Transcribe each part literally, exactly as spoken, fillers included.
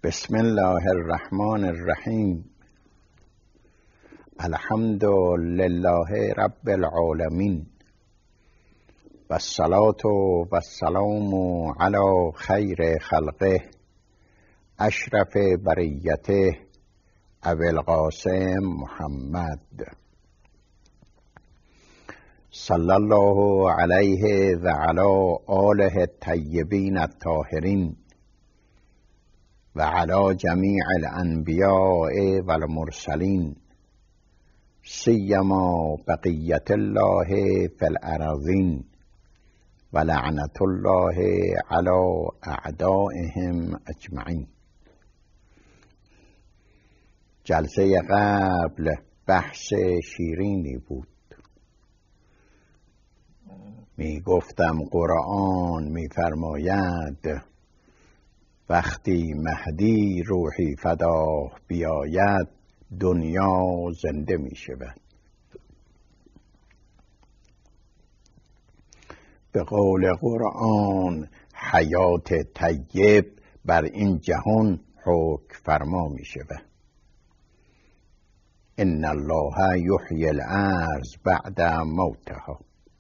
بسم الله الرحمن الرحیم. الحمد لله رب العالمین و الصلاة و السلام علی خیر خلقه اشرف بریته ابی القاسم محمد صلی الله علیه و علی آله الطیبین الطاهرین و علی جمیع الانبیاء و المرسلین سیما بقیت الله فی الارضین و لعنت الله علی اعدائهم اجمعین. جلسه قبل بحث شیرینی بود. می گفتم قرآن می فرماید وقتی مهدی روحی فدا بیاید دنیا زنده می شود. به قول قرآن حیات طیب بر این جهان حکم فرما می شود. ان الله یحیی الارض بعد موتها.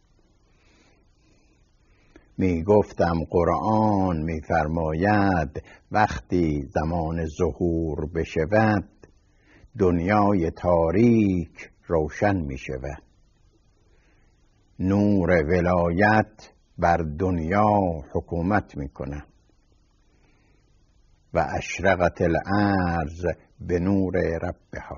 می گفتم قرآن می فرماید وقتی زمان ظهور بشود دنیای تاریک روشن می شود. نور ولایت بر دنیا حکومت می کند و اشرقت الارض به نور ربها.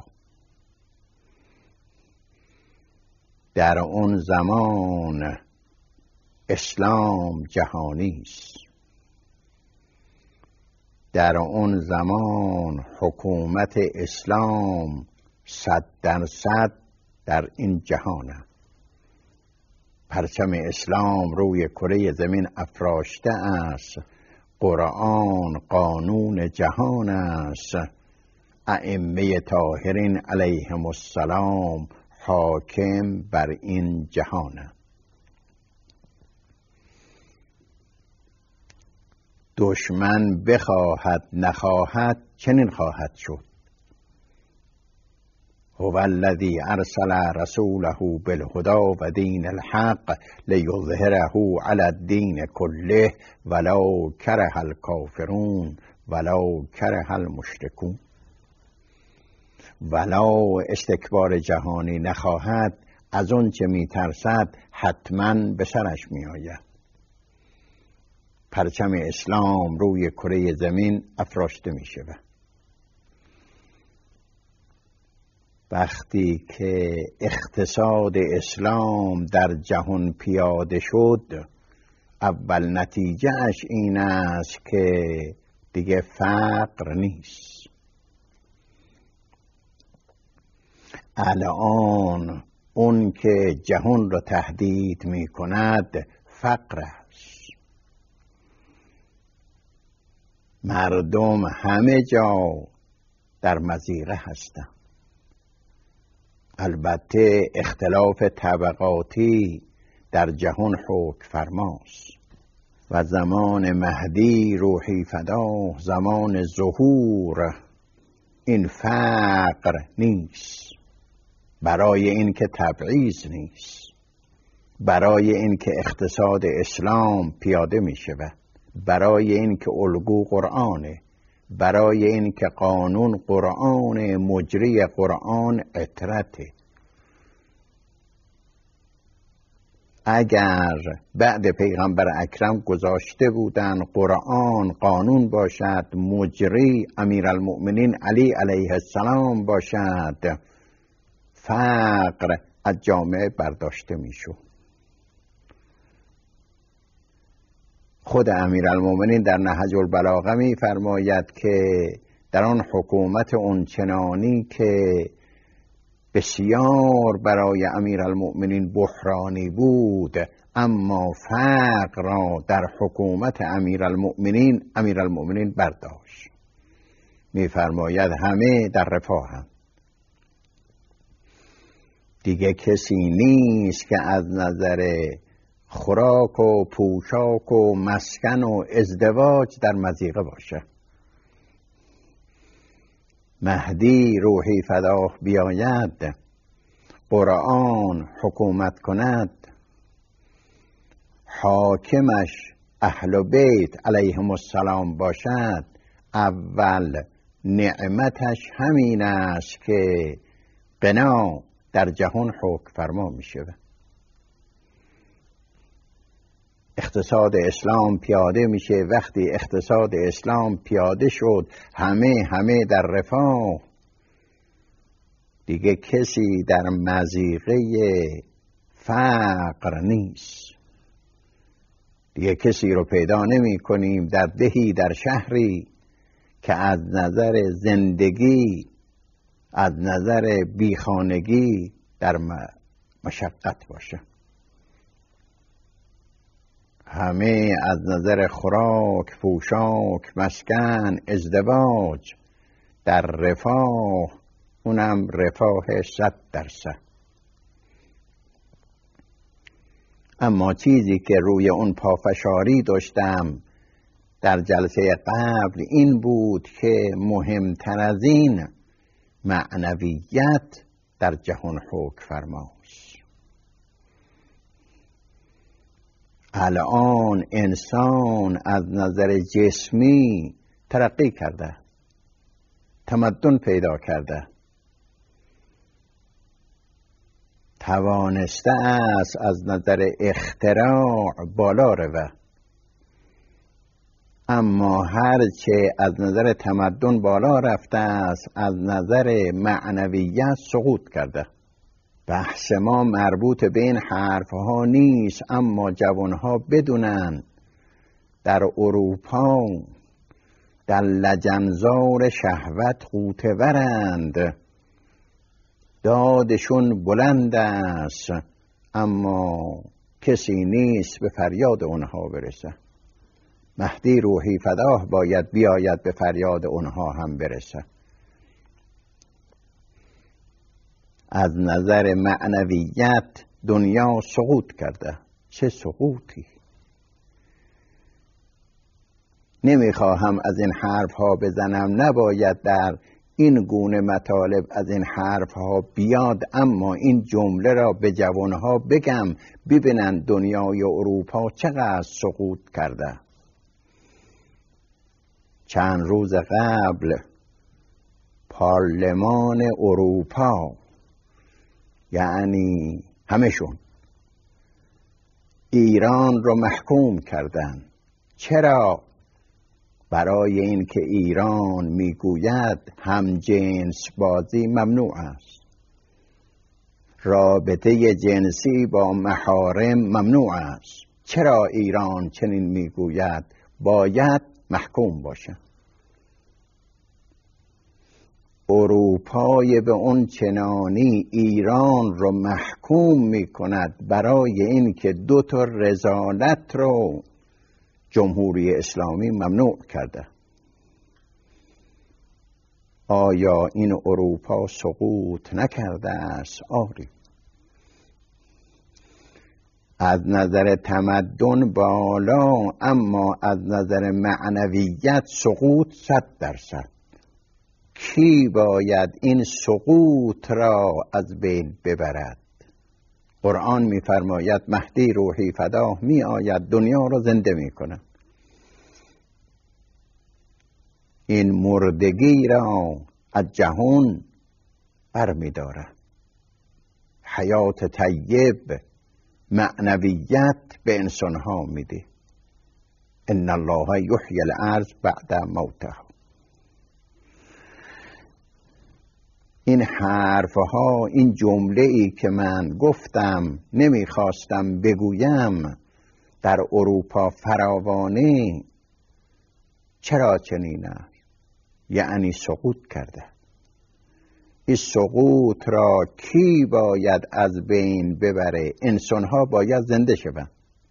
در اون زمان اسلام جهانی است. در اون زمان حکومت اسلام صد درصد در این جهان است. پرچم اسلام روی کره زمین افراشته است. قرآن قانون جهان است. ائمه طاهرین علیهم السلام حاکم بر این جهان است. دشمن بخواهد نخواهد چنین خواهد شد. هو الذی ارسل رسوله بالهدی و دین الحق لیظهره علی الدین کله ولو کره الکافرون ولو کره المشرکون. ولو استکبار جهانی نخواهد از اون چه می ترسد حتما به سرش می آید. پرچم اسلام روی کره زمین افراشته می شود. وقتی که اقتصاد اسلام در جهان پیاده شد اول نتیجه اش این است که دیگه فقر نیست. الان اون که جهان را تهدید می کند فقر است. مردم همه جا در مضیقه هستند. البته اختلاف طبقاتی در جهان حکم فرماست و زمان مهدی روحی فدا زمان ظهور این فقر نیست. برای این که تبعیض نیست، برای این که اقتصاد اسلام پیاده می شود، برای این که الگو قرآنه، برای این که قانون قرآن، مجری قرآن اطرته. اگر بعد پیغمبر اکرم گذاشته بودن قرآن قانون باشد، مجری امیرالمؤمنین علی علیه السلام باشد، فقر از جامعه برداشته میشد. خود امیرالمؤمنین در نهج البلاغه می فرماید که در آن حکومت اونچنانی که بسیار برای امیرالمؤمنین بحرانی بود اما فقر را در حکومت امیرالمؤمنین امیرالمؤمنین برداشت. می فرماید همه در رفاهند. دیگه کسی نیست که از نظر خوراک و پوشاک و مسکن و ازدواج در مضیقه باشه. مهدی روحی فداه بیاید، قرآن حکومت کند، حاکمش اهل بیت علیهم السلام باشد، اول نعمتش همین است که غنا در جهان حکم فرما می شود. اقتصاد اسلام پیاده میشه. وقتی اقتصاد اسلام پیاده شد، همه همه در رفاه، دیگه کسی در مضیقه فقر نیست. دیگه کسی رو پیدا نمی کنیم در دهی، در شهری که از نظر زندگی، از نظر بیخانگی در مشقت باشه. همه از نظر خوراک، پوشاک، مسکن، ازدواج در رفاه، اونم رفاه صد درصد. اما چیزی که روی اون پافشاری داشتم در جلسه قبل این بود که مهمتر از این معنویت در جهان حکم فرماست. الان انسان از نظر جسمی ترقی کرده، تمدن پیدا کرده، توانسته است از نظر اختراع بالا رود. اما هرچه از نظر تمدن بالا رفته است، از نظر معنویت سقوط کرده. بحث ما مربوط به این حرفها نیست، اما جوانها بدونن در اروپا در لجنزار شهوت غوطه‌ورند، دادشون بلند است، اما کسی نیست به فریاد اونها برسه. مهدی روحی فداه باید بیاید به فریاد اونها هم برسه. از نظر معنویت دنیا سقوط کرده. چه سقوطی! نمیخواهم از این حرف ها بزنم، نباید در این گونه مطالب از این حرف ها بیاد، اما این جمله را به جوانها بگم ببینن دنیای اروپا چقدر سقوط کرده. چند روز قبل پارلمان اروپا، یعنی همشون، ایران رو محکوم کردن. چرا؟ برای اینکه ایران میگوید همجنس بازی ممنوع است، رابطه جنسی با محارم ممنوع است. چرا ایران چنین میگوید؟ باید محکوم باشه. اروپای به اون چنانی ایران رو محکوم میکند برای اینکه دو تا رذالت رو جمهوری اسلامی ممنوع کرده. آیا این اروپا سقوط نکرده است؟ آری. از نظر تمدن بالا، اما از نظر معنویت سقوط صد درصد. کی باید این سقوط را از بین ببرد؟ قرآن می‌فرماید مهدی روحی فداه می آید، دنیا را زنده می‌کند. این مردگی را از جهان برمی‌دارد. حیات طیب، معنویت به انسانها میده. ان الله یحیی الارض بعد موتها. این حرفها، این جمله ای که من گفتم نمیخواستم بگویم در اروپا فراوانه، چرا چنین است؟ یعنی سقوط کرده. این سقوط را کی باید از بین ببره؟ انسانها باید زنده شوند.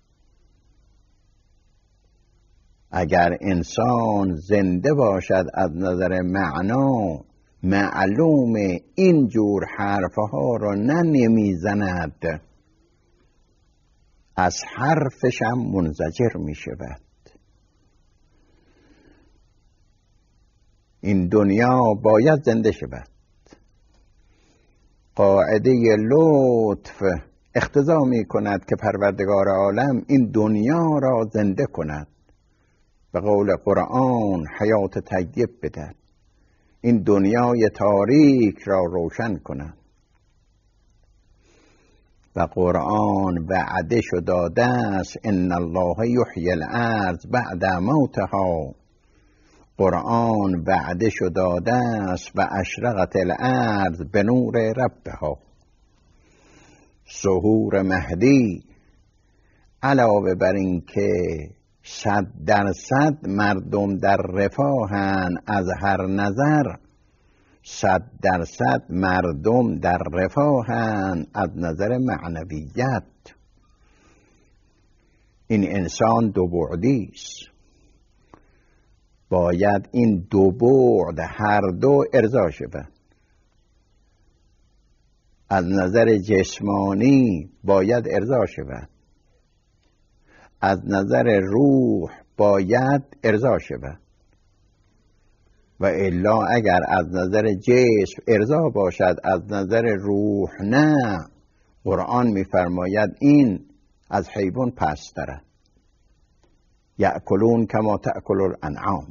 اگر انسان زنده باشد از نظر معنا، معلوم این جور حرفها را نه نمیزند، از حرفش هم منزجر می شود. این دنیا باید زنده شود. قاعده لطف اقتضا می کند که پروردگار عالم این دنیا را زنده کند، به قول قرآن حیات طیب بدهد، این دنیای تاریک را روشن کند. و قرآن وعدش داده است ان الله یحیی الارض بعد موتها. قرآن وعدش داده است و اشرقت الارض به نور ربها. ظهور مهدی علاوه بر این که صد درصد مردم در رفاهن از هر نظر، صد درصد مردم در رفاهن از نظر معنویت. این انسان دو بعدی است، باید این دو بعد هر دو ارضا شود. از نظر جسمانی باید ارضا شود، از نظر روح باید ارضا شود. و الا اگر از نظر جسم ارضا باشد از نظر روح نه، قرآن می‌فرماید این از حیوان پست‌تره. یأکلون کما تأکل الانعام.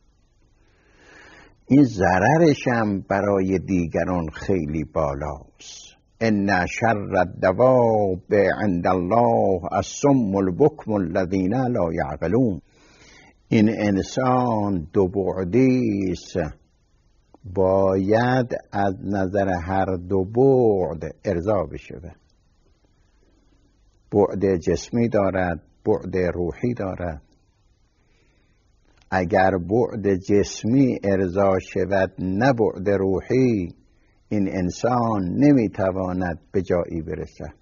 این ضررش هم برای دیگران خیلی بالاست. ان شر الدواب عند الله الصم البکم الذین لا یعقلون. این انسان دو بعدی است، باید از نظر هر دو بعد ارضا بشود. بعد جسمی دارد، بعد روحی دارد. اگر بعد جسمی ارضا شود نه بعد روحی، این انسان نمیتواند به جایی برسد.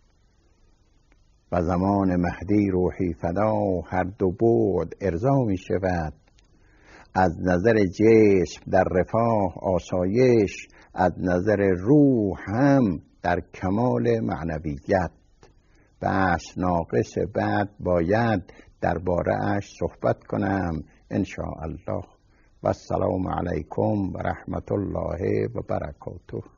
و زمان مهدی روحی فدا هر دو بعد ارضا می شود. از نظر جسم در رفاه آسایش، از نظر روح هم در کمال معنویت. بس ناقص بعد باید درباره اش صحبت کنم ان شاء الله. و السلام علیکم و رحمت الله و برکاته.